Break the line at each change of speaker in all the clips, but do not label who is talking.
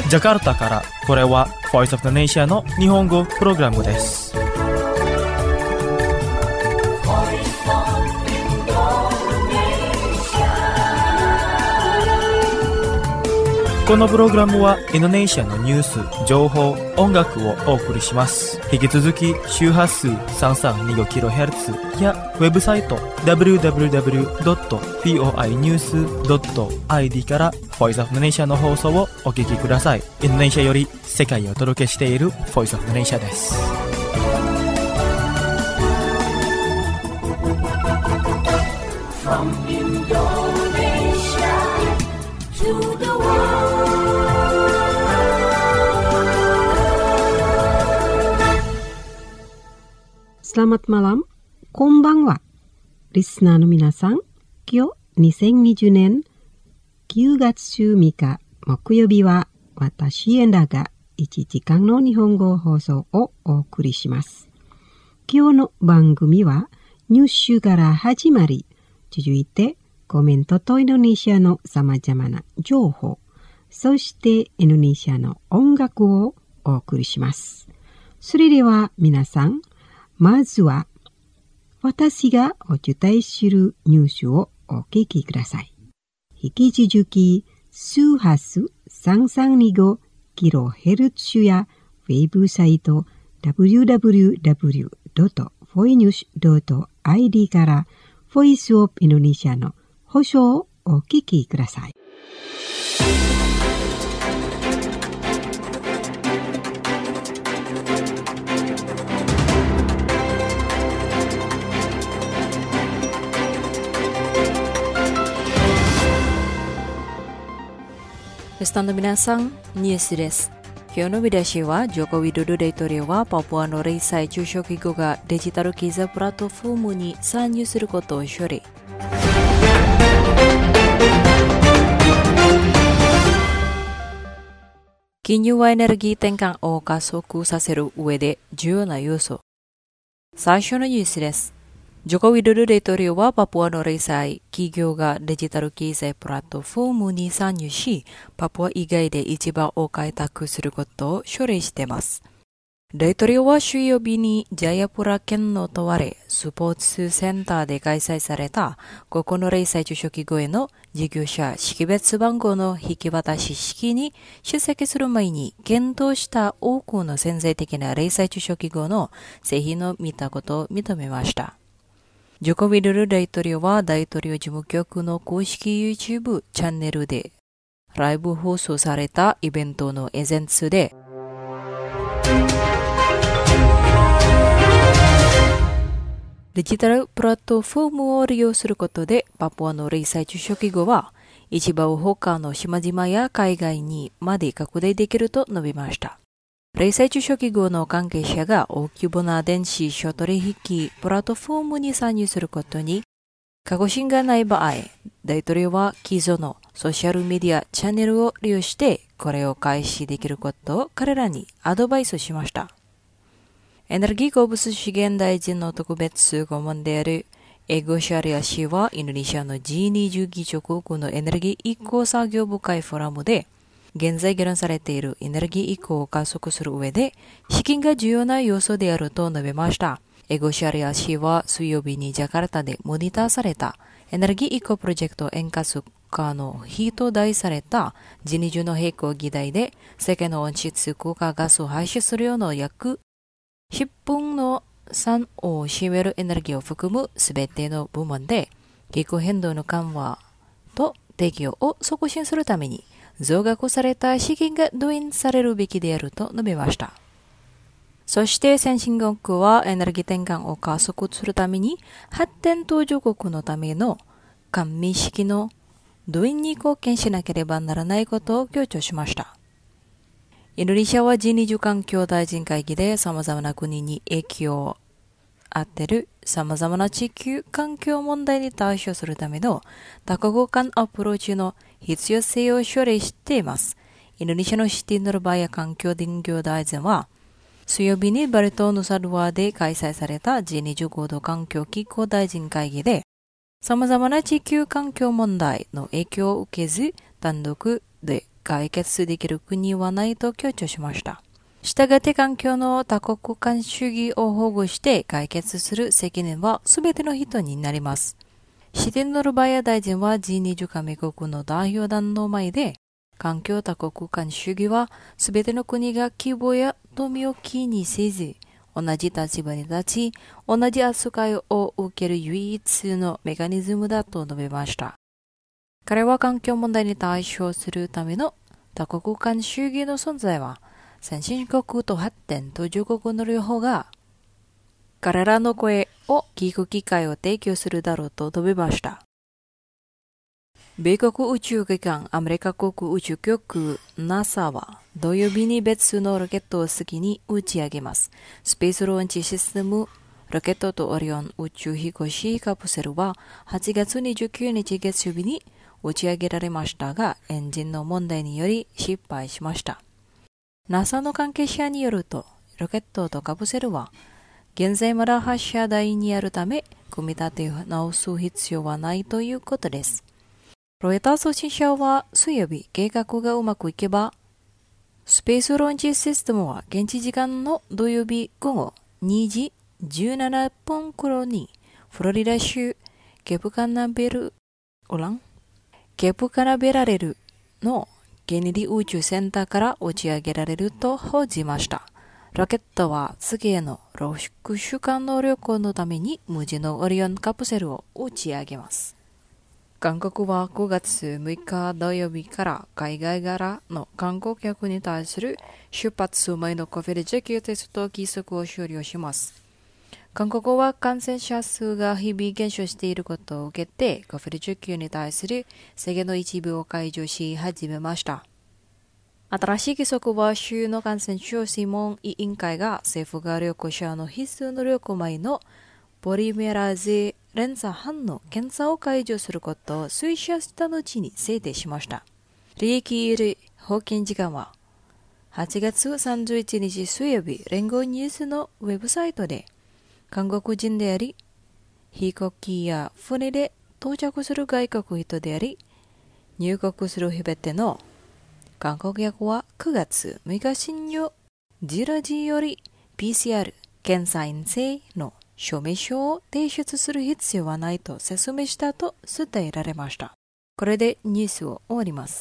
ジャカルタから、これは Voice of the Nation の日本語プログラムです。このプログラムはインドネシアのニュース、情報、音楽をお送りします。引き続き周波数 332kHz やウェブサイト www.voinews.id から Voice of the Nation の放送をお聞きください。インドネシアより世界をお届けしている Voice of the Nation です。From Indonesia to the world.
Selamat malam, こんばんは。リスナーの皆さん、今日2020年9月3日木曜日は私エンダが1時間の日本語放送をお送りします。今日の番組はニュースから始まり、続いてコメントとインドネシアの様々な情報、そしてインドネシアの音楽をお送りします。それでは皆さん、まずは私がお伝えするニュースをお聞きください。引き続き周波数 332kHz やウェブサイト www.voinews.id からボイスオブインドネシアの放送をお聞きください。
スタンド皆さん、ニュースです。今日の見出しは、ジョコウィドド大統領はパプアの零細中小企業がデジタル経済プラットフォームに参入することを処理。金融はエネルギー転換を加速させる上で重要な要素。最初のニュースです。ジョコウィドド大統領はパプアの零細企業がデジタル経済プラットフォームに参入し、パプア以外で市場を開拓することを奨励しています。大統領は水曜日にジャヤプラ県のとわれスポーツセンターで開催されたここの零細中小企業への事業者識別番号の引き渡し式に出席する前に検討した多くの潜在的な零細中小企業の製品を見たことを認めました。ジョコウィドド大統領は大統領事務局の公式 YouTube チャンネルでライブ放送されたイベントのエゼンツでデジタルプラットフォームを利用することでパプアの零細中小企業は市場を他の島々や海外にまで拡大できると述べました。零細中小企業の関係者が大規模な電子商取引プラットフォームに参入することに確信がない場合、大統領は既存のソーシャルメディアチャンネルを利用してこれを開始できることを彼らにアドバイスしました。エネルギー鉱物資源大臣の特別顧問であるエゴシャリア氏はインドネシアの G20 議長国のエネルギー移行作業部会フォーラムで現在議論されているエネルギー移行を加速する上で資金が重要な要素であると述べました。エゴシャリア氏は水曜日にジャカルタでモニターされたエネルギー移行プロジェクト円滑化の日と題された G20 の並行議題で世界の温室効果ガスを排出する量の約10分の3を占めるエネルギーを含むすべての部門で気候変動の緩和と適用を促進するために増額された資金が動員されるべきであると述べました。そして先進国はエネルギー転換を加速するために発展途上国のための官民資金の動員に貢献しなければならないことを強調しました。インドネシアは G20 環境大臣会議で様々な国に影響を与える様々な地球環境問題に対処するための多国間アプローチの必要性を奨励しています。インドネシアのシティヌルバヤ環境林業大臣は水曜日にバリ島ヌサドワで開催された G20 合同環境気候大臣会議で様々な地球環境問題の影響を受けず単独で解決できる国はないと強調しました。したがって環境の多国間主義を保護して解決する責任は全ての人になります。シティノルバヤ大臣は G20 加盟国の代表団の前で、環境多国間主義は全ての国が規模や富を気にせず、同じ立場に立ち、同じ扱いを受ける唯一のメカニズムだと述べました。彼は環境問題に対処するための多国間主義の存在は、先進国と発展途上国の両方が、彼らの声を聞く機会を提供するだろうと述べました。米国宇宙機関アメリカ国宇宙局 NASA は土曜日に別のロケットを月に打ち上げます。スペースローンチシステムロケットとオリオン宇宙飛行士カプセルは8月29日月曜日に打ち上げられましたが、エンジンの問題により失敗しました。NASA の関係者によると、ロケットとカプセルは現在まだ発射台にあるため、組み立てを直す必要はないということです。ロイター通信社は水曜日、計画がうまくいけば、スペースローンチシステムは現地時間の土曜日午後2時17分頃にフロリダ州ケプカナベラレルのケネディ宇宙センターから打ち上げられると報じました。ロケットは月への6週間の旅行のために無人のオリオンカプセルを打ち上げます。韓国は9月6日土曜日から海外からの観光客に対する出発前の COVID-19 テスト規則を終了します。韓国は感染者数が日々減少していることを受けて COVID-19 に対する制限の一部を解除し始めました。新しい規則は州の感染症専門委員会が政府が旅行者の必須の旅行前のポリメラーゼ連鎖反応検査を解除することを推奨した後に制定しました。利益入り法見時間は8月31日水曜日、連合ニュースのウェブサイトで韓国人であり、飛行機や船で到着する外国人であり、入国するすべての韓国客は9月6日深夜10時より PCR 検査陰性の証明書を提出する必要はないと説明したと伝えられました。これでニュースを終わります。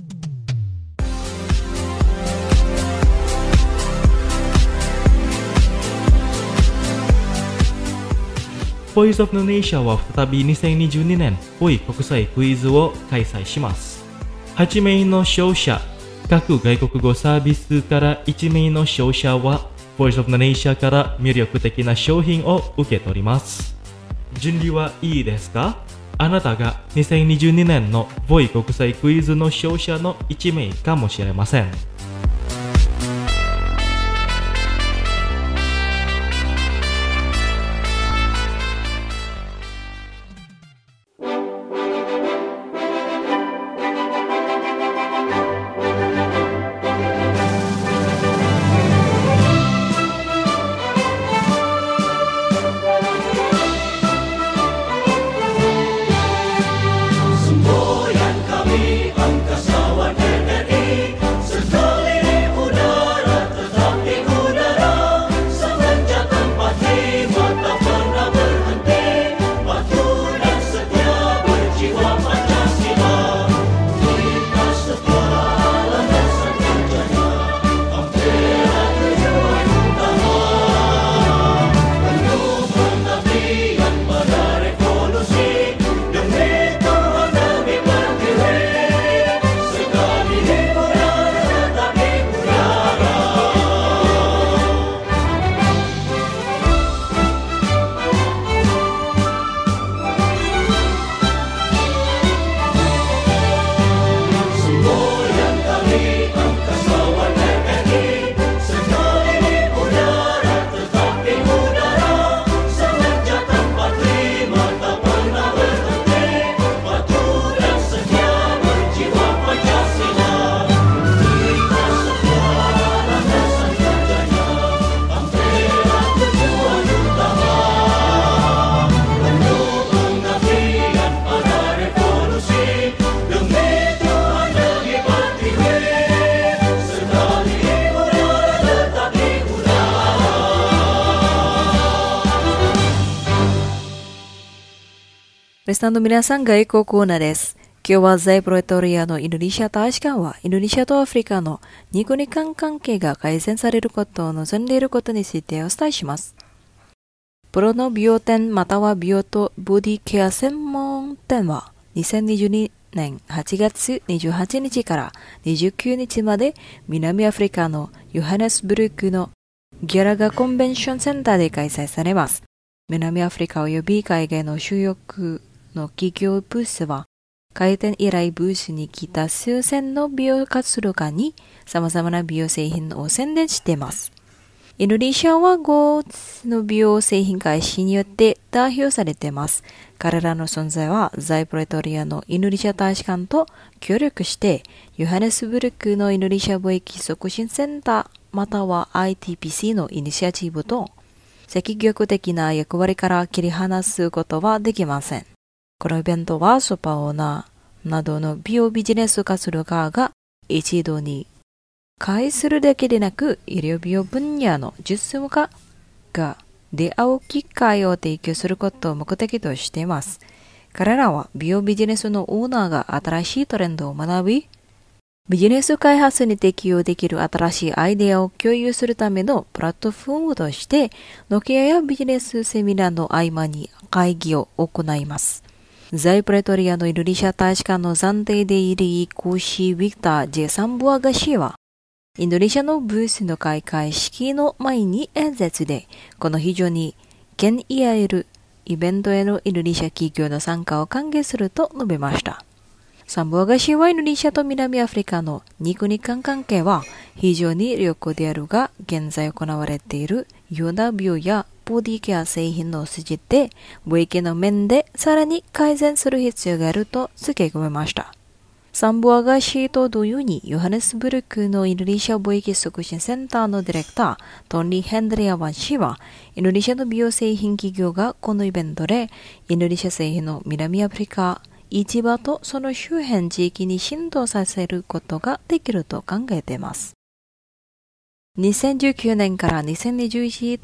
ボイスオブノネーシャは再び2022年ボイ国際クイズを開催します。8名の勝者、各外国語サービスから1名の勝者はボイスオブノネーシャから魅力的な商品を受け取ります。準備はいいですか？あなたが2022年のボイ国際クイズの勝者の1名かもしれません。
Semboyan kami angkasawan RRI, sekali
リスナーの皆さん、外交コーナーです。今日は在プレトリアのインドネシア大使館は、インドネシアとアフリカの2国間関係が改善されることを望んでいることについてお伝えします。プロの美容店または美容とボディケア専門店は、2022年8月28日から29日まで南アフリカのヨハネスブルクのギャラガコンベンションセンターで開催されます。南アフリカ及び海外の主力の企業ブースは、開店以来ブースに来た数千の美容活動家に様々な美容製品を宣伝しています。インドネシアは5つの美容製品会社によって代表されています。彼らの存在は在プレトリアのインドネシア大使館と協力して、ヨハネスブルクのインドネシア貿易促進センターまたは ITPC のイニシアチブと積極的な役割から切り離すことはできません。このイベントはスパオーナーなどの美容ビジネス活動家が一度に会するだけでなく、医療美容分野の実務家が出会う機会を提供することを目的としています。彼らは美容ビジネスのオーナーが新しいトレンドを学び、ビジネス開発に適用できる新しいアイデアを共有するためのプラットフォームとして、ノキアやビジネスセミナーの合間に会議を行います。在プレトリアのインドネシア大使館の暫定でいる講師ビクター・ジェサンブアガ氏は、インドネシアのブースの開会式の前に演説で、この非常に権威あるイベントへのインドネシア企業の参加を歓迎すると述べました。サンブアガ氏はインドネシアと南アフリカの2国間関係は非常に良好であるが、現在行われているような美容やボディケア製品の筋で、貿易の面でさらに改善する必要があると付け加えました。サンブアガ氏と同様に、ヨハネスブルクのインドネシア貿易促進センターのディレクター、トニー・ヘンドリアワン氏は、インドネシアの美容製品企業がこのイベントで、インドネシア製品の南アフリカ、市場とその周辺地域に浸透させることができると考えています。2019年から2021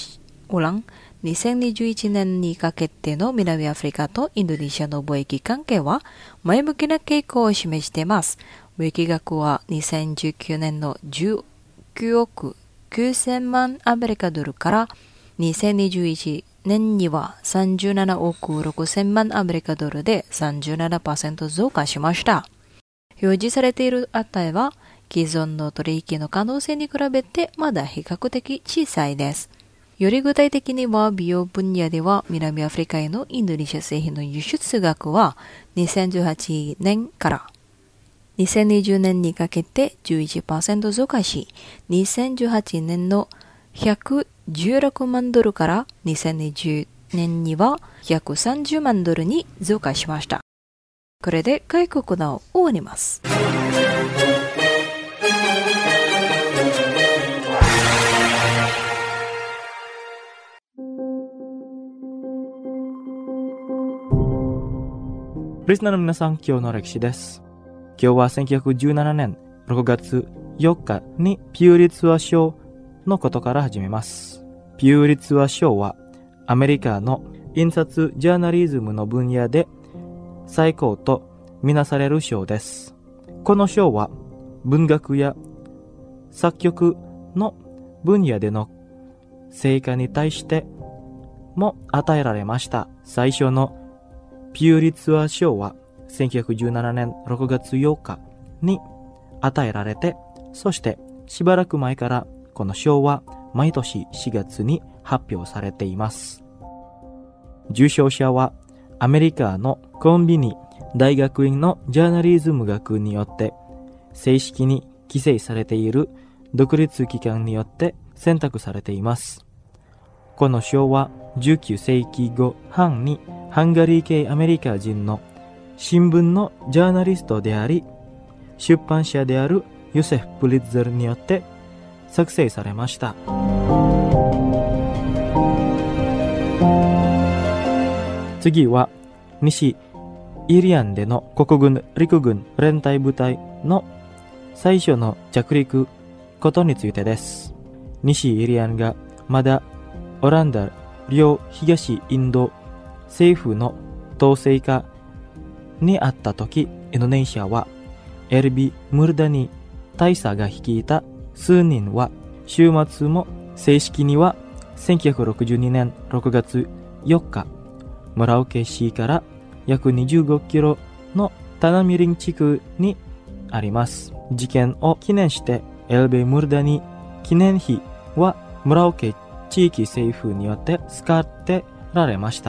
年にかけての南アフリカとインドネシアの貿易関係は前向きな傾向を示しています。貿易額は2019年の19億9000万アメリカドルから2021年には37億6000万アメリカドルで 37% 増加しました。表示されている値は既存の取引の可能性に比べてまだ比較的小さいです。より具体的には美容分野では南アフリカへのインドネシア製品の輸出額は2018年から2020年にかけて 11% 増加し、2018年の116万ドルから2020年には130万ドルに増加しました。これで外国のを終わります。
リスナーの皆さん、今日の歴史です。今日は1917年6月4日にピューリツァー賞のことから始めます。ピューリツァー賞はアメリカの印刷ジャーナリズムの分野で最高とみなされる賞です。この賞は文学や作曲の分野での成果に対しても与えられました。最初のピューリツァー賞は1917年6月8日に与えられて、そしてしばらく前からこの賞は毎年4月に発表されています。受賞者はアメリカのコンビニ大学院のジャーナリズム学によって正式に規制されている独立機関によって選択されています。この賞は19世紀後半にハンガリー系アメリカ人の新聞のジャーナリストであり、出版社であるヨセフ・プリッツェルによって作成されました。次は西イリアンでの国軍陸軍連隊部隊の最初の着陸ことについてです。西イリアンがまだオランダ領東インド政府の統制下にあった時、インドネシアはエルビ・ムルダニ大佐が率いた数人は週末も正式には1962年6月4日、ムラオケ市から約25キロのタナミリン地区にあります。事件を記念してエルビ・ムルダニ記念碑はムラオケ地域政府によって使ってられました。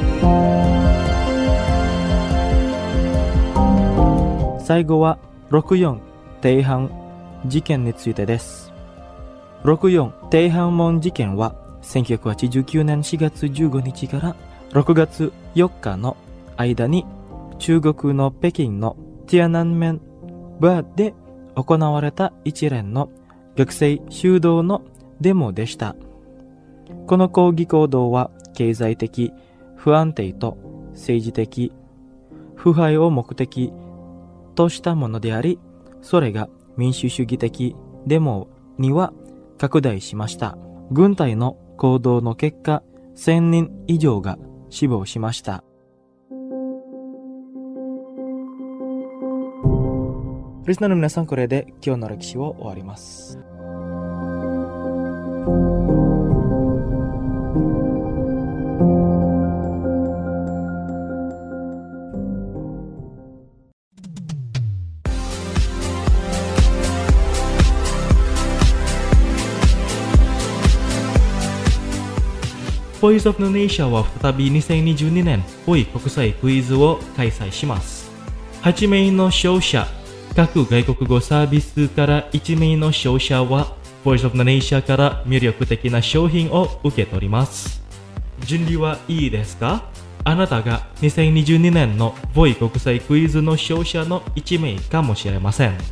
最後は64天安事件についてです。64天安門事件は1989年4月15日から6月4日の間に中国の北京のティアナンメンバーで行われた一連の学生主導のデモでした。この抗議行動は経済的不安定と政治的腐敗を目的としたものであり、それが民主主義的デモには拡大しました。軍隊の行動の結果、1000人以上が死亡しました。リスナーの皆さん、これで今日の歴史を終わります。
ボイスオブIndonesiaは再び2022年ポイ国際クイズを開催します。8名の勝者、各外国語サービスから1名の勝者はボイスオブIndonesiaから魅力的な商品を受け取ります。準備はいいですか？あなたが2022年のボイ国際クイズの勝者の1名かもしれません。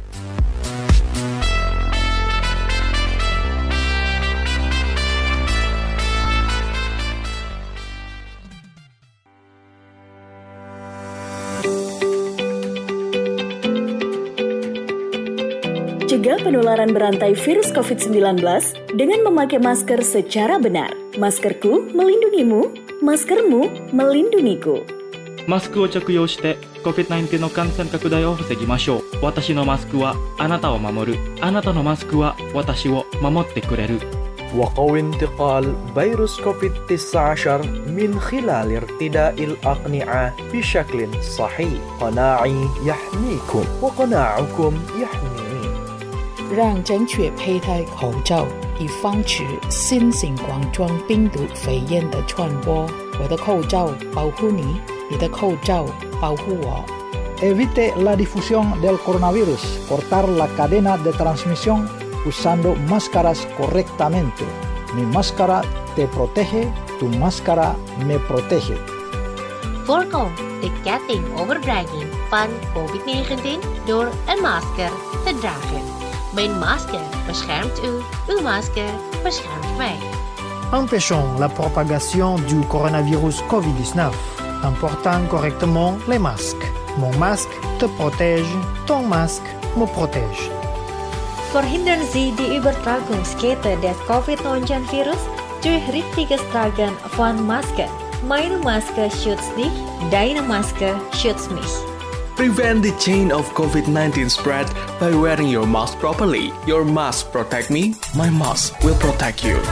Cegah penularan berantai virus COVID-19 dengan memakai masker secara benar. Maskerku melindungimu, maskermu melindungiku.
マスクを着用して COVID-19 の感染拡大を防ぎましょう。私のマスクはあなたを守る。あなたのマスクは私を守ってくれる。
وقوي انتقال فيروس كوفيد-19 من خلال ارتداء الأقنعة بشكل صحيح. قناعي يحميكم وقناعكم يحميني.
让正确佩戴口罩，以防止新型冠状病毒肺炎的传播。我的口罩保护你，你的口罩保护我。
Evite la difusión del coronavirus. Cortar la cadena de transmisión usando máscaras correctamente. Mi máscara te protege, tu máscara me protege.
Voorkom de ketting overbrenging van COVID-19 door een masker te dragen. Mijn masker beschermt u, uw masker beschermt mij.
Empêchons la propagation du coronavirus COVID-19 en portant correctement les masques. Mon masque te protège, ton masque me protège.
Verhindern Sie die Übertragungskette des Covid-19-Virus durch richtiges Tragen von Masken. Meine Maske schützt dich, deine Maske schützt mich.
Prevent the chain of COVID-19 spread by wearing your mask properly. Your mask protect me, my mask will protect you.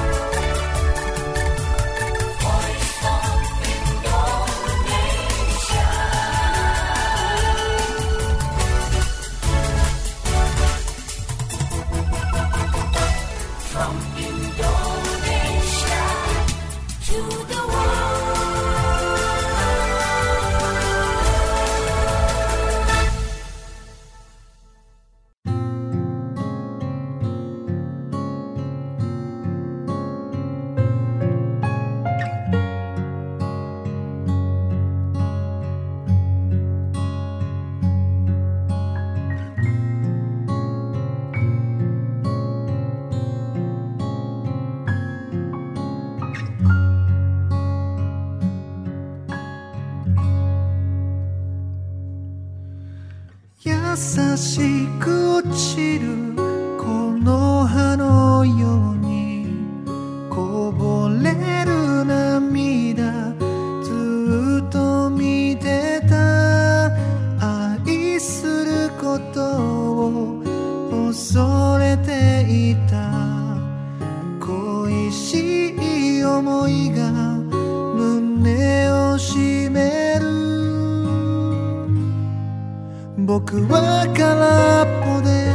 僕は空っぽで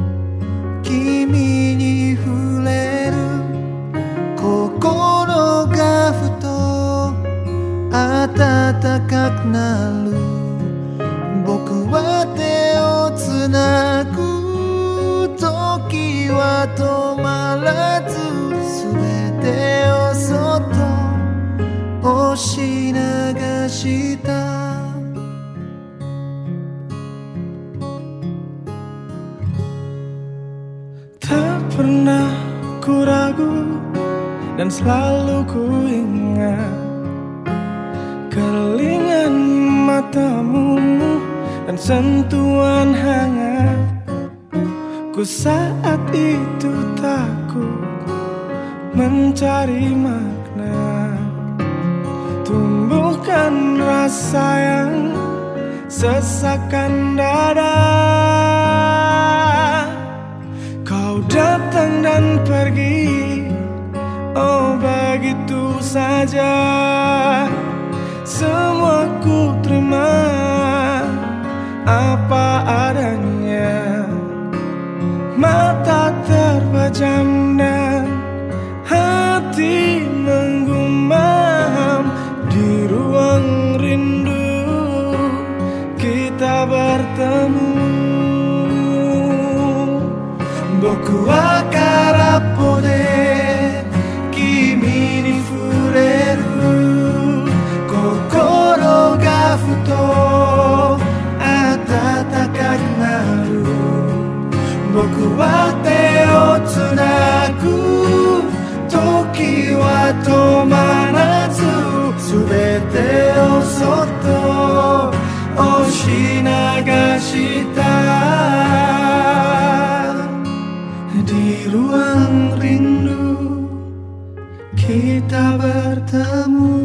君に触れる心がふと暖かくなる僕は手をつなぐ時は止まらず全てをそっと押し流したTak pernah ku ragu dan selalu ku ingat keringan matamu dan sentuhan hangat ku saat itu takut mencari makna tumbuhkan rasa yang sesakkan dada kau datang dan pergi oh begitu saja semua ku terima apa adanya mata terpejam dan hati menggumam di ruang rindu kita bertemu僕は空っぽで君に触れる心がふと暖かくなる僕は手をつなぐ時は止まらず全てをそっと押し流したDi ruang rindu kita bertemu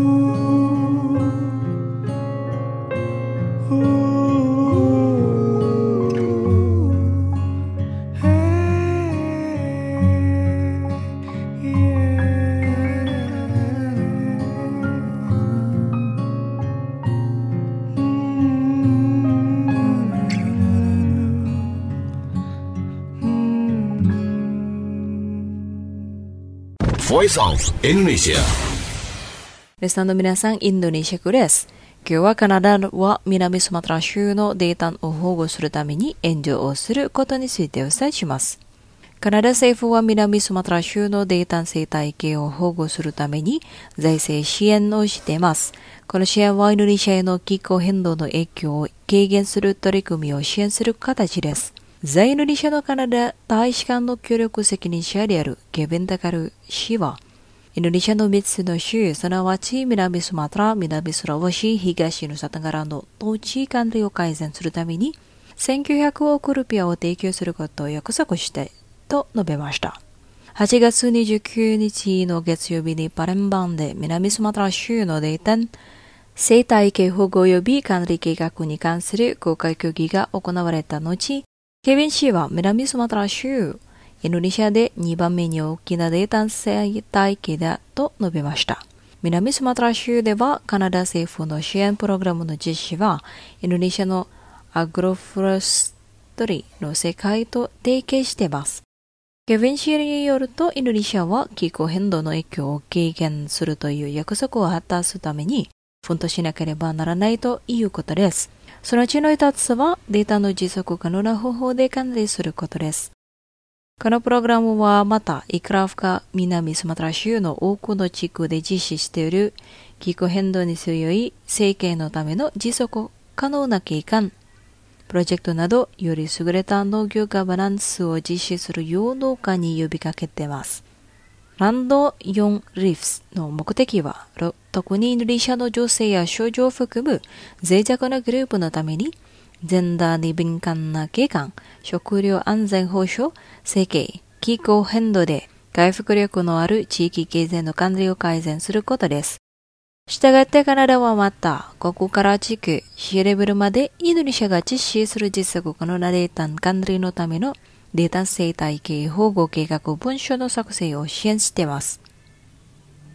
Voice of Indonesia
リスナーの皆さん、インドネシア語です。今日はカナダは南スマトラ州のデータを保護するために援助をすることについてお伝えします。カナダ政府は南スマトラ州のデータ生態系を保護するために財政支援をしています。この支援はインドネシアへの気候変動の影響を軽減する取り組みを支援する形です。在インドネシアのカナダ大使館の協力責任者であるケビン・タカル氏は、インドネシアの3つの州、すなわち南スマトラ、南スラワシ、東ヌサタガラの統治管理を改善するために、1900億ルピアを提供することを約束したいと述べました。8月29日の月曜日にパレンバンで南スマトラ州のデータ生態系保護及び管理計画に関する公開協議が行われた後、ケビン氏は南スマトラ州、インドネシアで2番目に大きなデータ生態系だと述べました。南スマトラ州ではカナダ政府の支援プログラムの実施は、インドネシアのアグロフォレストリーの世界と提携しています。ケビン氏によると、インドネシアは気候変動の影響を軽減するという約束を果たすために、奮闘しなければならないということです。そのうちの一つはデータの持続可能な方法で管理することです。このプログラムはまたイクラフカ南スマトラ州の多くの地区で実施している気候変動に強い生計のための持続可能な景観、プロジェクトなどより優れた農業ガバナンスを実施するよう農家に呼びかけています。ランド4リーフスの目的は、特にインドネシアの女性や少女を含む脆弱なグループのために、ジェンダーに敏感な景観、食料安全保障、生計、気候変動で回復力のある地域経済の管理を改善することです。したがってカナダはまた、ここから地区、市レベルまでインドネシアが実施する実際可能なデータ管理のためのデータ生態系保護計画文書の作成を支援しています。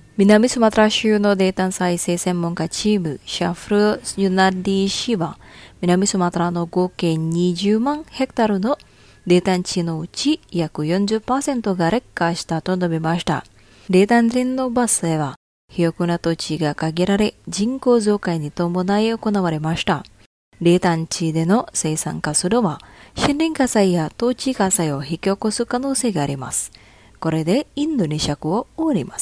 南スマトラ州のデータ再生専門家チームシャフル・ユナディ氏は南スマトラの合計20万ヘクタールのデータ地のうち約 40% が劣化したと述べました。データ林の伐採は肥沃な土地が限られ人口増加に伴い行われました。冷淡地での生産活動は森林火災や土地火災を引き起こす可能性があります。これでインドネシア語を終わります。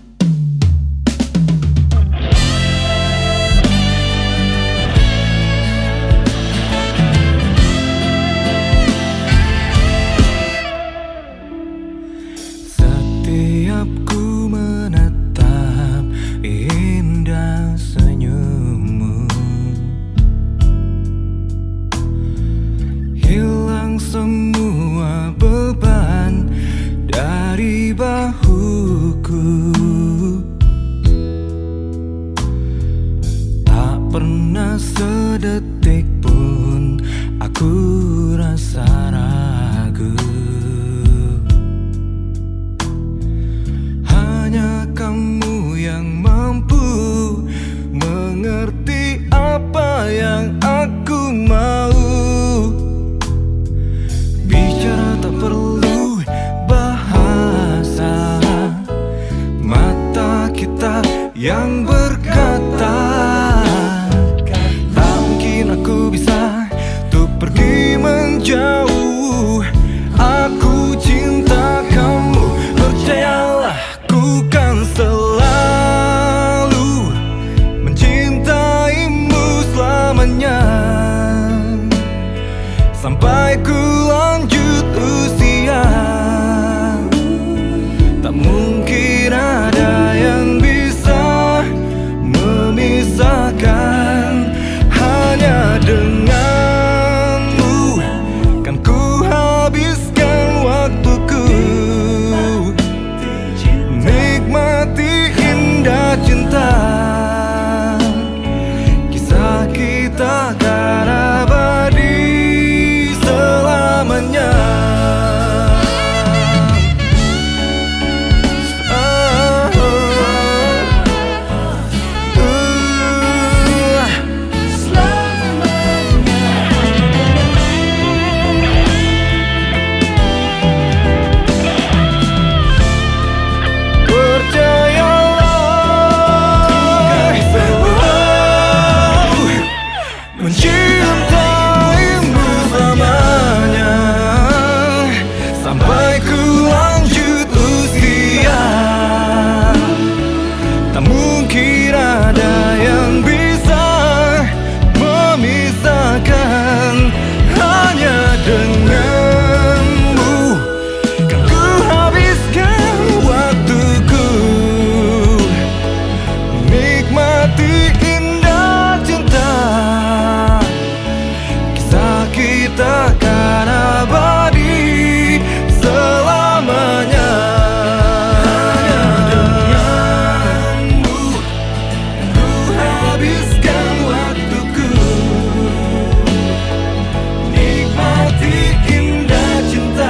Setiap ku menatap indah senyummu, hilang semua beban dari bahuku. Tak pernah sedetik pun aku rasa ragu. Hanya kamu yang mampu mengerti apa yang aku mau. Bicara tak perlu bahasa, mata kita yang berkata. Tak mungkin aku bisa untuk pergi menjauh. Aku cinta kamu, percayalah. Ku kan selalu mencintaimu selamanya, sampai ku lanjut usia. Tak mungkin ada yang bisa memisahkan. Hanya denganmu kan ku habiskan waktuku. Nikmati indah cinta, kisah kita kan abadi selamanya. Mencintaimu selamanya, sampai ku lanjut usia. Tak mungkin ada yang bisa memisahkan. Hanya denganmu kan ku habiskan waktuku. Nikmati indah cinta, kita kan abadi selamanya. Hanya denganmu ku habiskan waktuku. Nikmati indah cinta,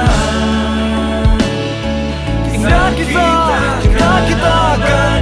indah kisah cinta kita kan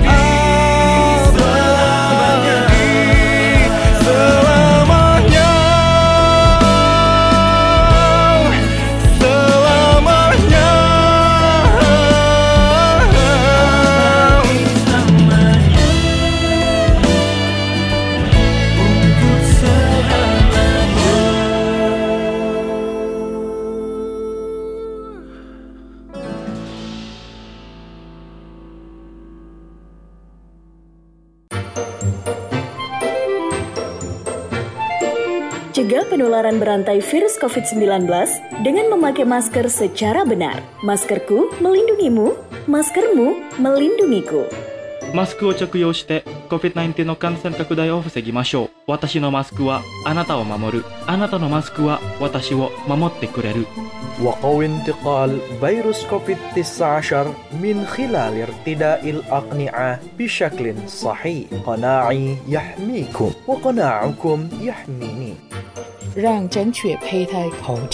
Cegah penularan berantai virus COVID-19 dengan memakai masker secara benar. Maskerku melindungimu, maskermu melindungiku.
マスクを着用して COVID-19 の感染拡大を防ぎましょう。私のマスクはあなたを守る。あなたのマスクは私を守ってくれる。
وقوي انتقال فيروس كوفيد-19 من خلال ارتداء الأقنعة بشكل صحيح. قناعي يحميكم وقناعكم يحميني.
让正确佩戴口罩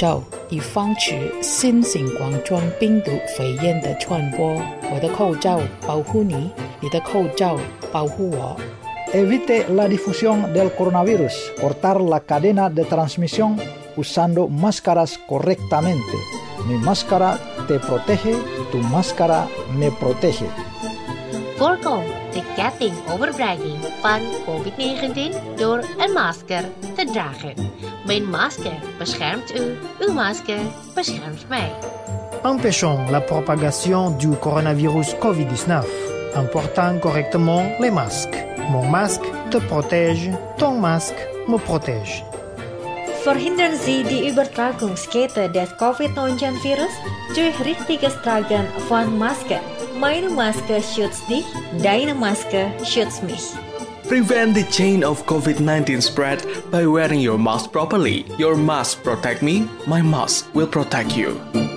以防止新型冠状病毒肺炎的传播。我的口罩保护你，你的口罩保护我。
Evite la difusión del coronavirus. Cortar la cadena de transmisión usando máscaras correctamente. Mi máscara te protege, tu máscara me protege.
Voorkom de ketting overdraging van COVID-19 door een masker te dragen. Mijn masker beschermt u, uw masker beschermt mij.
Empêchons la propagation du coronavirus COVID-19 en portant correctement les masques. Mon masque te protège, ton masque me protège.
Verhindern Sie die Übertragungskette des Covid-19-Virus durch richtiges Tragen von Masken. Meine Maske schützt dich, deine Maske schützt mich.
Prevent the chain of COVID-19 spread by wearing your mask properly. Your mask protect me, my mask will protect you.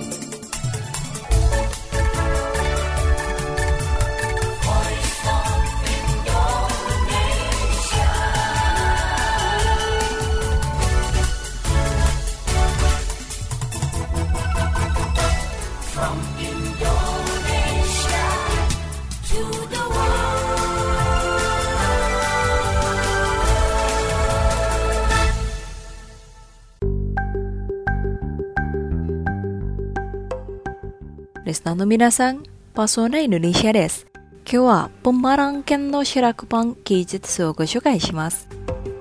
Listenerの皆さん、パソナインドネシアです。今日はポンマラン県のシラクパン芸術をご紹介します。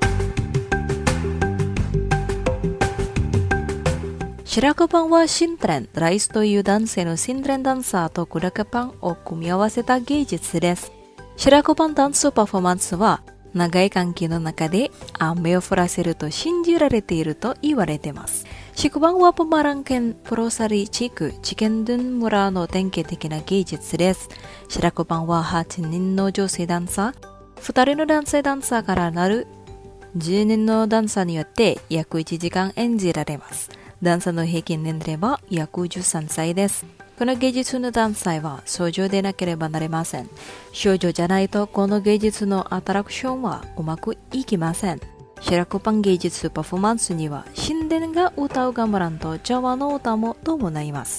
シラクパンはシントレン、ライスという男性のシントレンダンサーとクラクパンを組み合わせた芸術です。シラクパンダンスパフォーマンスは長い関係の中で雨を降らせると信じられていると言われています。シクバンはポマラン県プロサリ地区チケンドゥン村の典型的な芸術です。シラクバンは8人の女性ダンサー、2人の男性ダンサーからなる10人のダンサーによって約1時間演じられます。ダンサーの平均年齢は約13歳です。この芸術のダンサーは少女でなければなれません。少女じゃないとこの芸術のアトラクションはうまくいきません。シラクパン芸術パフォーマンスには神殿が歌うガムランとジャワの歌も伴います。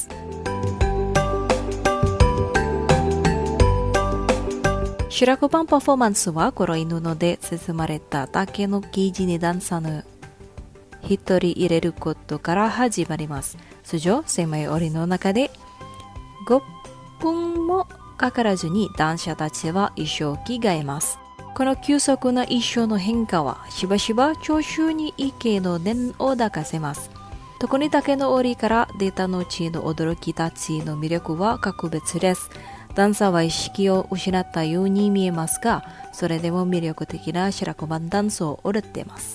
シラクパンパフォーマンスは黒い布で包まれた竹の生地にダンサーの一人入れることから始まります。通常狭い檻の中で5分もかからずにダンサーたちは衣装を着替えます。この急速な衣装の変化はしばしば聴衆に意見の念を抱かせます。特に竹の檻から出た後の驚きたちの魅力は格別です。ダンサーは意識を失ったように見えますが、それでも魅力的なシラクパンダンスを踊っています。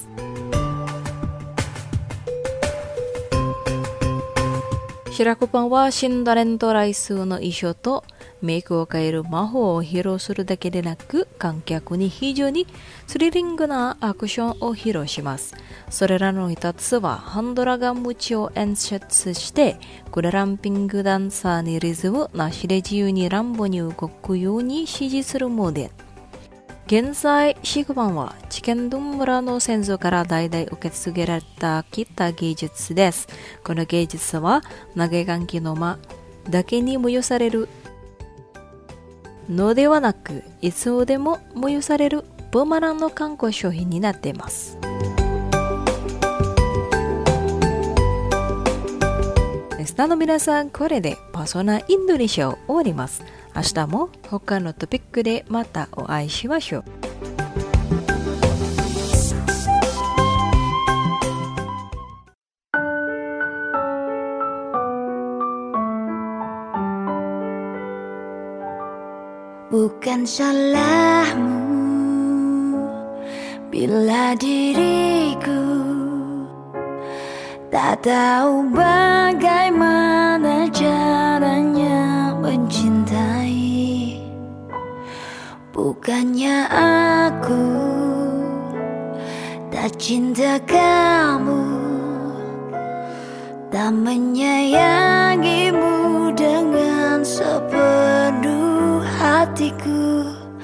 シラクパンはシンダレンとライスの衣装とメイクを変える魔法を披露するだけでなく、観客に非常にスリリングなアクションを披露します。それらの一つはハンドラがムチを演出してグランピングダンサーにリズムなしで自由に乱暴に動くように指示するモデル。現在シクバンはチケンドン村の先祖から代々受け継げられたきた芸術です。この芸術は投げ換気の間だけに催されるのではなく、いつでも催されるブーマランの観光商品になっています。リスナーの皆さん、これでパソナインドネシアを終わります。明日も他のトピックでまたお会いしましょう。
Bukan salahmu bila diriku tak tahu bagaimana caranya mencintai. Bukannya aku tak cinta kamu, tak menyayangimu dengan sepenuh hatiku.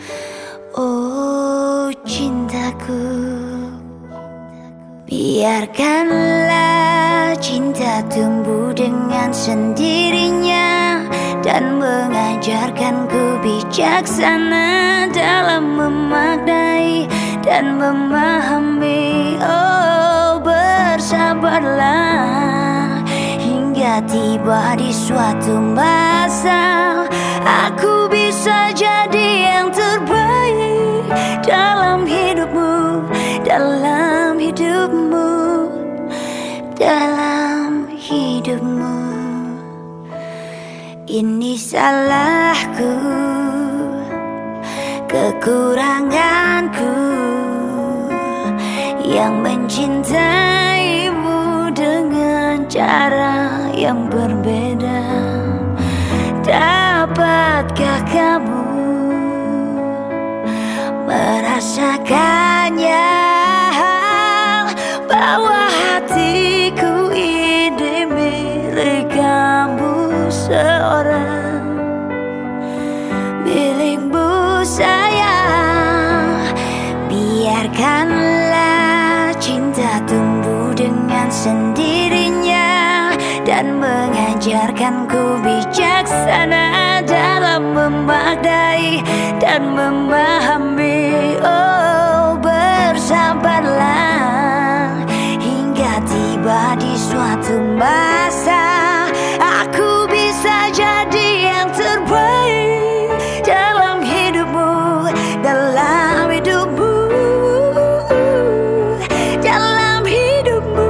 Oh cintaku, biarkanlah cinta cinta tumbuh dengan sendirinya dan mengajarkanku bijaksana dalam memaknai dan memahami. Oh, bersabarlah hingga tiba di suatu masa aku bisa jadi yang terbaik dalam hidupmu, dalam hidupmu, dalam hidupmu. Ini salahku, kekuranganku yang mencintaimu dengan cara yang berbeda. Dapatkah kamu merasakannya, bahwa hatiku ini milik kamu seorang, milikmu sayang. Biarkanlah cinta tumbuh dengan sendirinya dan mengajarkanku bijaksana dalam memaknai dan memahami. Oh, bersabarlah hingga tiba di suatu masa aku bisa jadi yang terbaik dalam hidupmu, dalam hidupmu, dalam hidupmu.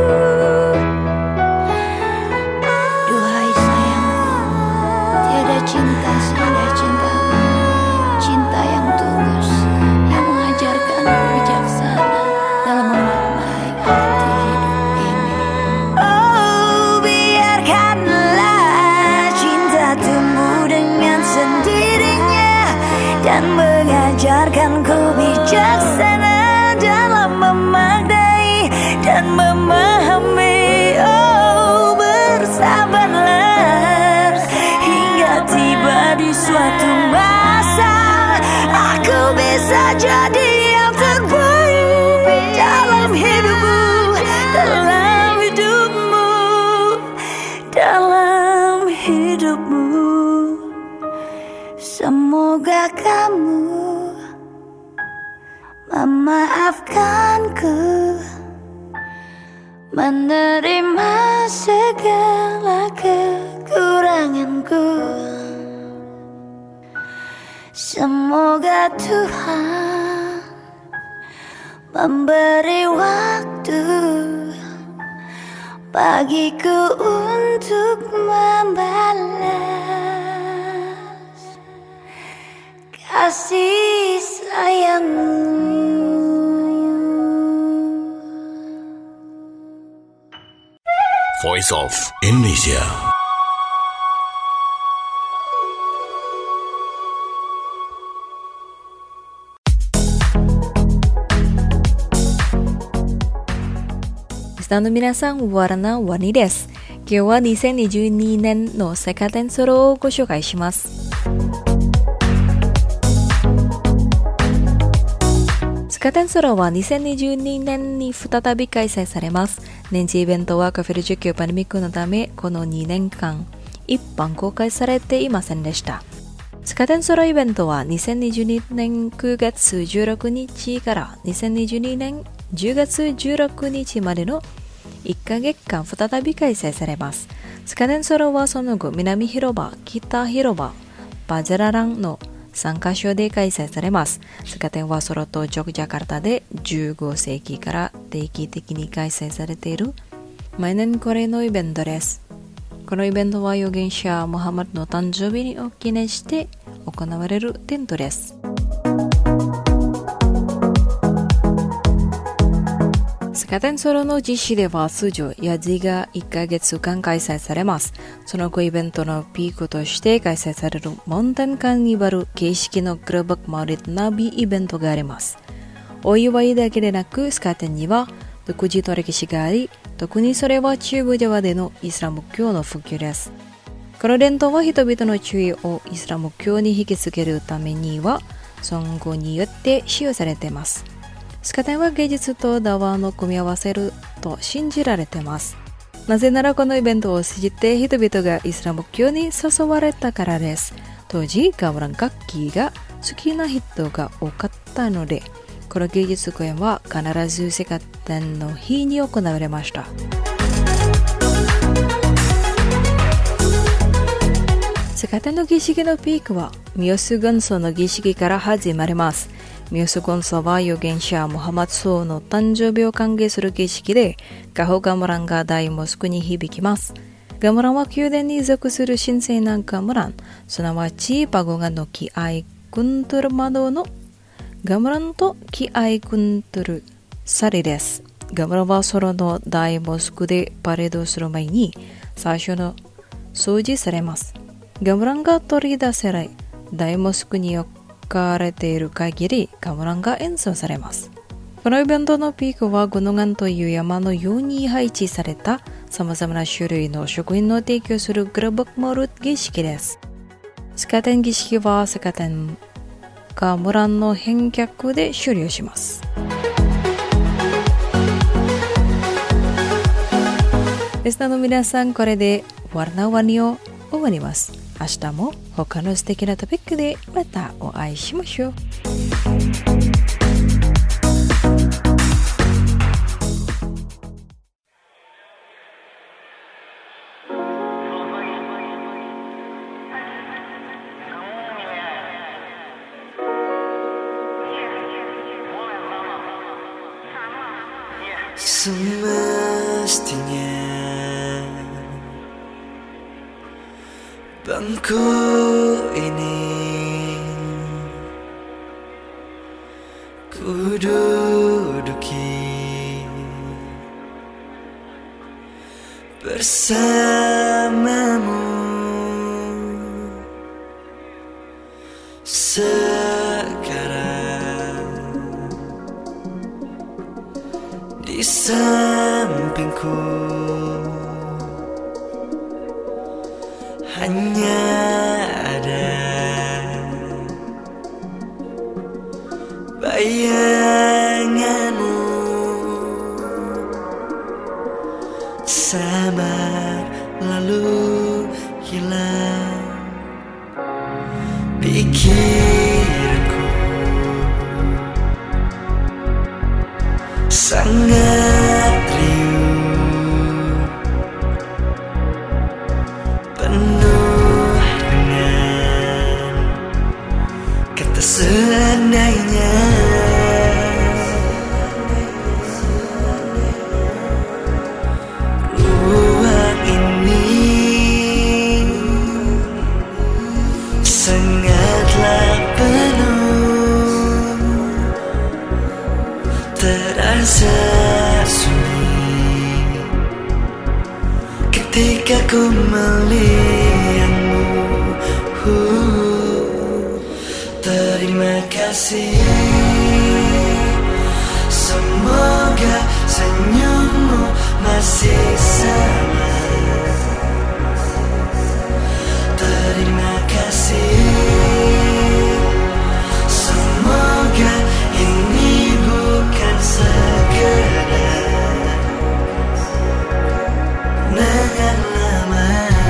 Duhai sayangku, tiada cinta seindah cintamu, cinta yang tulus, yang mengajarkanku bijaksana dalam memaknai arti hidup ini. Oh, biarkanlah cinta tumbuh dengan sendirinya dan mengajarkanku bijaksana dalam memaknai dan memahami. Oh, bersabarlah hingga tiba di suatu masa aku bisa jadi yang terbaik dalam hidupmu, dalam hidupmu, dalam hidupmu. Semoga kamu memaafkanku, menerima segala kekuranganku. Semoga Tuhan memberi waktu bagiku untuk membalas kasih sayangmu.
Voice of Indonesia.
Listenerの皆さん、warna warniです。今日は2022年のセカテンソロをご紹介します。セカテンソロは2022年に再び開催されます。年次イベントは COVID-19 パンデミックのため、この2年間、一般公開されていませんでした。セカテンソロイベントは2022年9月16日から2022年10月16日までの1ヶ月間再び開催されます。セカテンソロはその後、南広場、北広場、バジャラランの3カ所で開催されます。セカテンはソロとジョグジャカルタで15世紀から定期的に開催されている毎年恒例のイベントです。このイベントは預言者ムハンマドの誕生日にを記念して行われるテントです。セカテンソロの実施では通常ヤジが1ヶ月間開催されます。その後イベントのピークとして開催されるモンタンカーニバル形式のグローバクマリットナビイベントがあります。お祝いだけでなくセカテンには独自の歴史があり、特にそれは中部ジャワでのイスラム教の普及です。この伝統は人々の注意をイスラム教に引きつけるためには尊語によって使用されています。セカテンは芸術とダワーの組み合わせると信じられています。 なぜならこのイベントを通じて人々がイスラム教に誘われたからです。当時ガムラン楽器が好きな人が多かったので、この芸術公演は必ず聖火展の日に行われました。聖火展の儀式のピークはミヨス・ゴンソの儀式から始まります。ミヨス・ゴンソは預言者ムハマドソーの誕生日を歓迎する儀式で、ガホガムランが大モスクに響きます。ガムランは宮殿に属する神聖なガムラン、すなわちパゴガのキアイクントゥルマドのガムランとキアイクントゥルサリです。ガムランはソロの大モスクでパレードする前に最初の掃除されます。ガムランが取り出せない大モスクに置かれている限りガムランが演奏されます。このイベントのピークはグノガンという山のように配置された様々な種類の食品を提供するグラバクモル儀式です。聖火展儀式は聖火展ガムランの返却で終了します。リスナーの皆さん、これでワナワニを終わります。明日も他の素敵なトピックでまたお会いしましょう。
Semestinya bangku ini ku duduki bersamamu. Sekarang di sampingku hanya ada bayanganmu, samar lalu hilang pikiranku, sangat riuh, penuh dengan kata seandainya. Ruang ini sangatlah penuh, terasa sunyi ketika ku melihatmu. Terima kasih, semoga senyummu masih sama. Terima kasih, semoga ini bukan sekedar kenangan lama.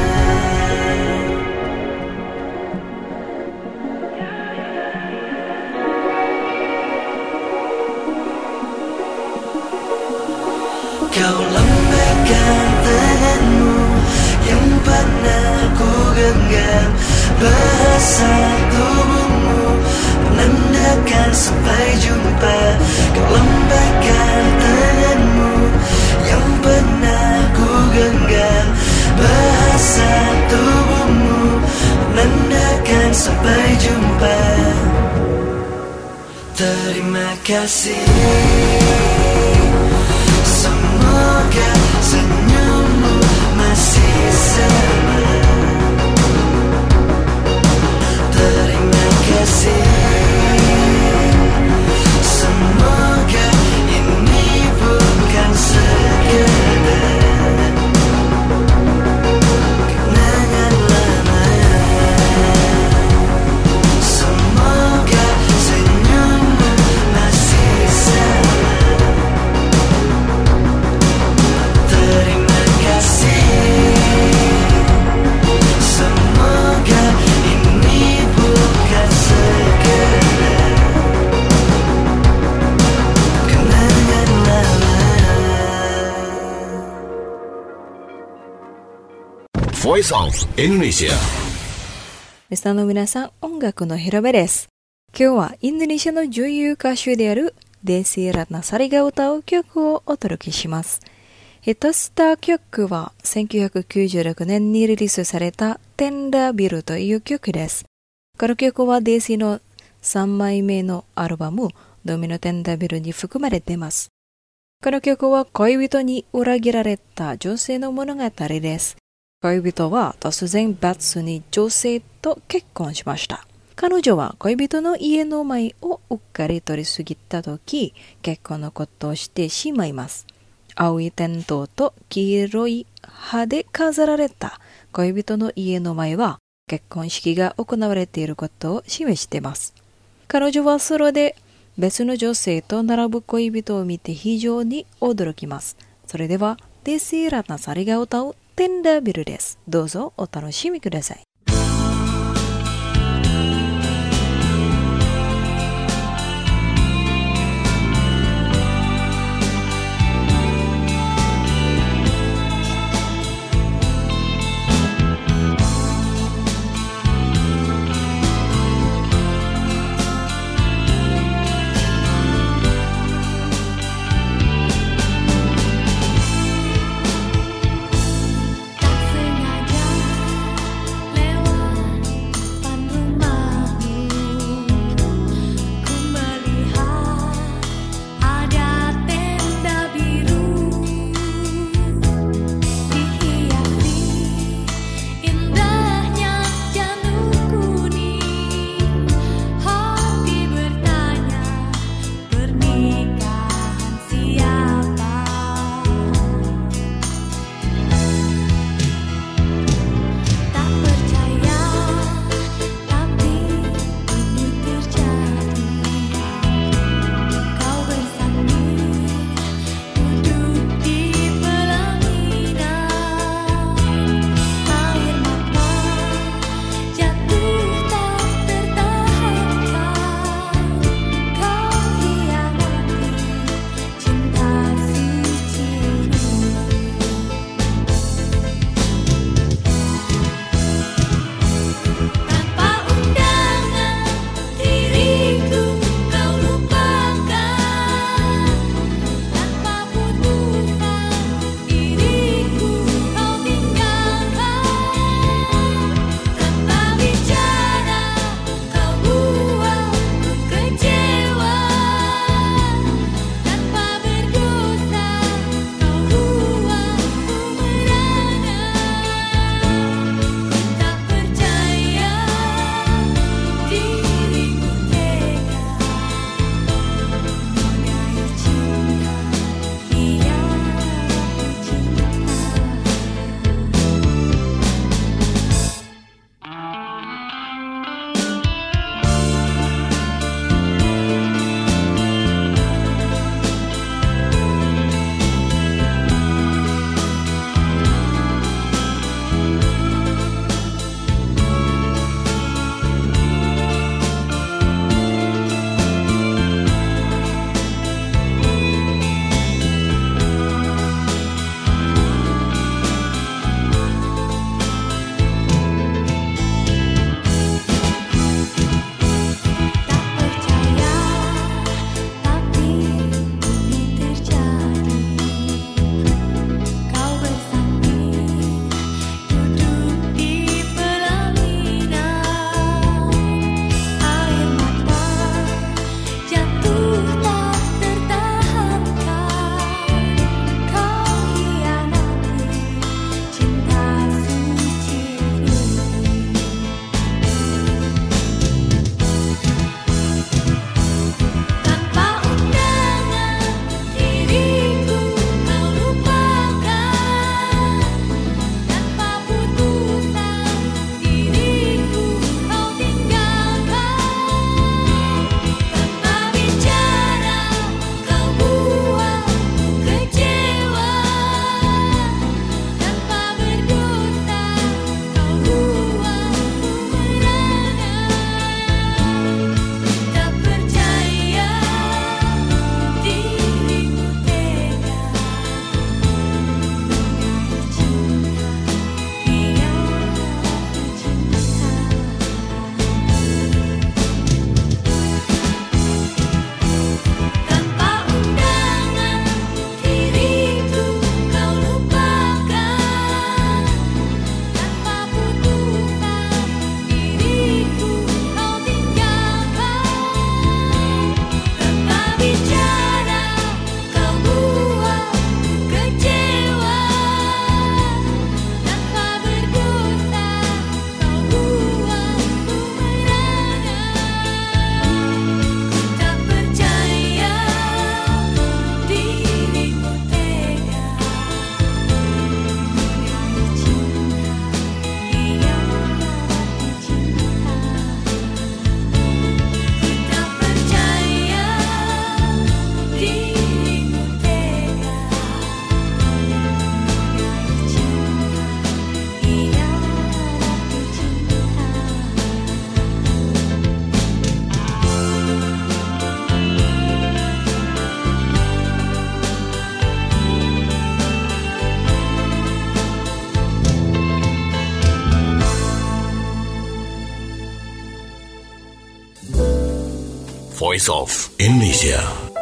Kau lambaikan tanganmu yang pernah ku genggam, bahasa tubuhmu menandakan sampai jumpa. Kau lambaikan tanganmu yang pernah ku genggam, bahasa tubuhmu menandakan sampai jumpa. Terima kasih, semoga senyummu masih sama. Terima kasih, semoga ini bukan sekedar kenangan lama. Semoga senyummu masih sama. Terima kasih.
Voice of Indonesia。
リスナーの皆さん、音楽の広めです。今日はインドネシアの女優歌手であるデシー・ラトナサリが歌う曲をお届けします。ヒットした曲は1996年にリリースされたテンダービルという曲です。この曲はデシーの3枚目のアルバムドミノテンダービルに含まれています。この曲は恋人に裏切られた女性の物語です。恋人は突然別に女性と結婚しました。彼女は恋人の家の前をうっかり通り過ぎたとき、結婚のことをしてしまいます。青いテントと黄色い葉で飾られた恋人の家の前は結婚式が行われていることを示しています。彼女はソロで別の女性と並ぶ恋人を見て非常に驚きます。それではデシー・ラトナサリが歌うテンダービルです。どうぞお楽しみください。
lewat
Voice of Indonesia.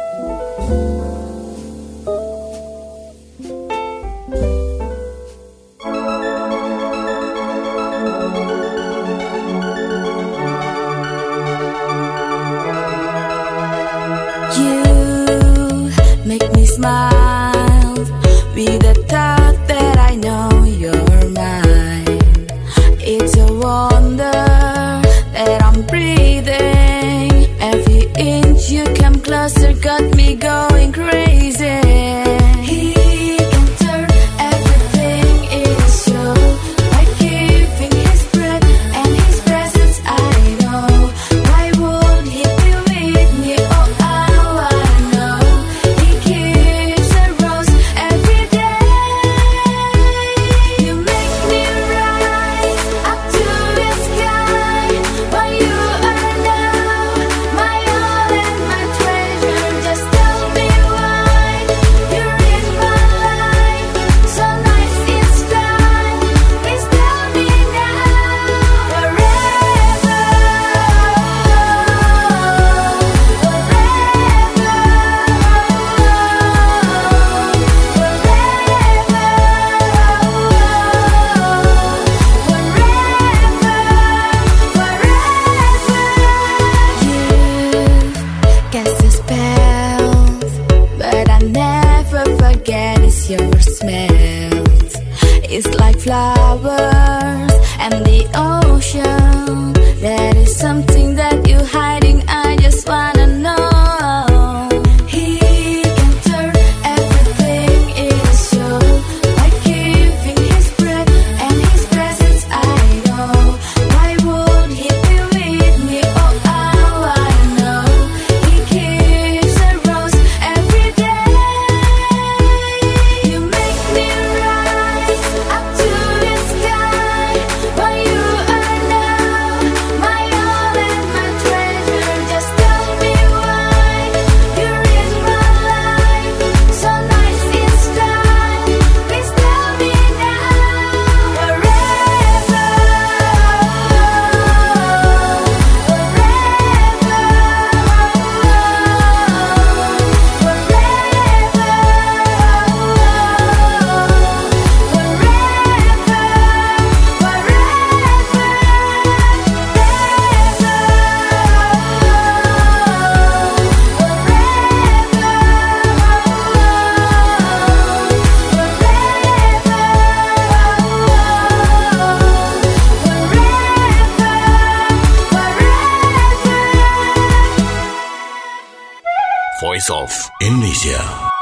You make me smile with the thought that I know you're mine. It's a wonder that I'm breathing. Every inch you come closer got me going crazy. He can turn everything into you by giving his breath and his presence. I know. Why would he be with me? Oh, how I know. He gives a rose every day. You make me rise up to the sky. Why you are now my all and my treasure. Just tell me why you're in my life. So nice it's time. Please tell me now. Forever. Cast the spells, but I never forget it's your smells. It's like flowers and the ocean. That is something that you're hiding. I just wanna know. He can turn everything into you by giving his breath and his presence. I know. Why would he be with me? Oh, how I know. He gives a rose every day. You make me rise up to the sky. Why you are now my all and my treasure. Just tell me why you're in my life. So nice it's time. Please tell me now. Forever.
Voice of Indonesia.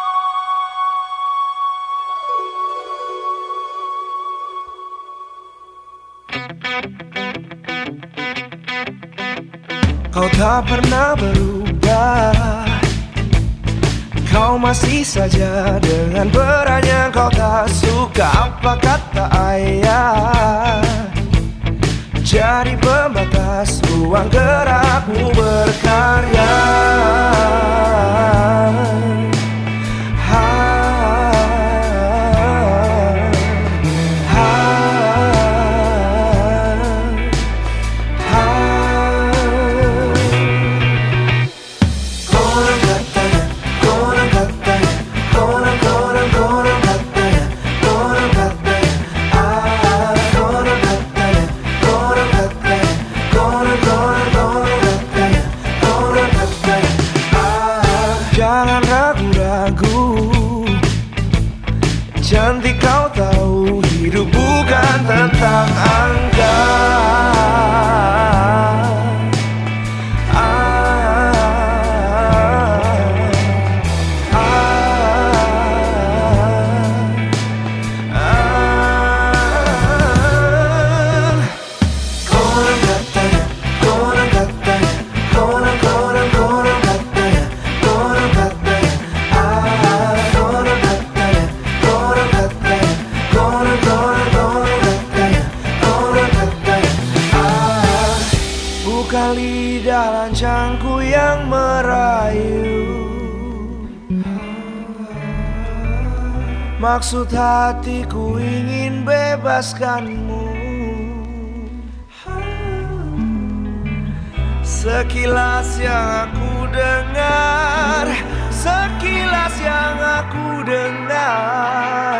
Kau tak pernah berubah. Kau masih saja dengan perannya. Kau tak suka apa kata ayah. Jadi pembatas ruang gerakmu berkarya. Jangan ragu-ragu, cantik kau tahu hidup bukan tentang angka. Bukan lidah lancangku yang merayu, maksud hatiku ingin bebaskanmu. Sekilas yang aku dengar, sekilas yang aku dengar.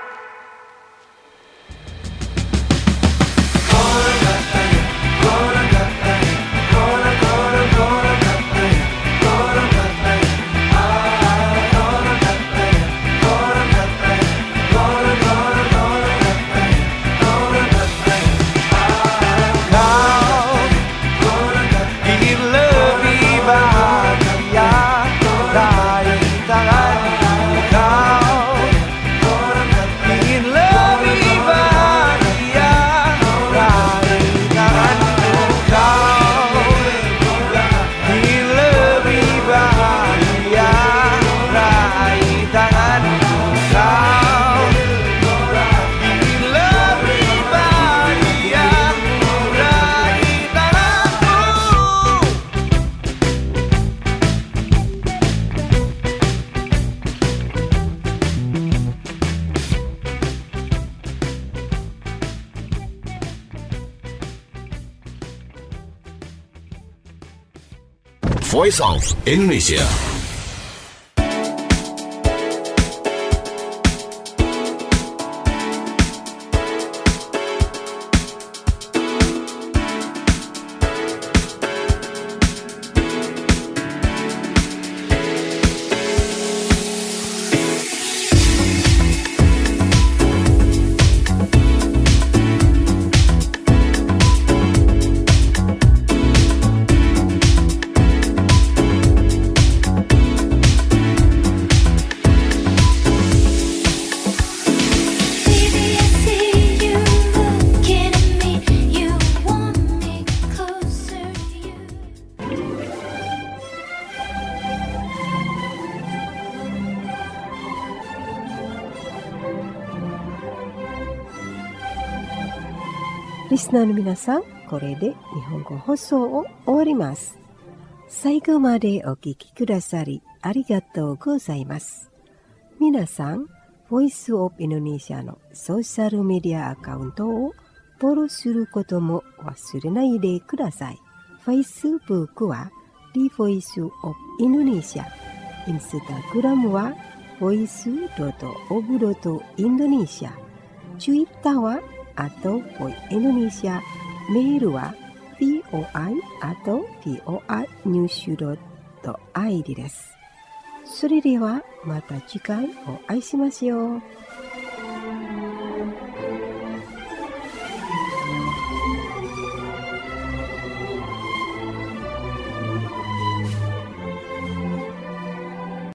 Voice of Indonesia.
リスナーの皆さん、これで日本語放送を終わります。最後までお聞きくださりありがとうございます。皆さん、ボイスオブインドネシアのソーシャルメディアアカウントをフォローすることも忘れないでください。Facebook は The Voice of Indonesia、Instagram は voice.of.indonesia、Twitter は@Voice Indonesia、メールは voi@voi.news.id です。それではまた次回お会いしましょう。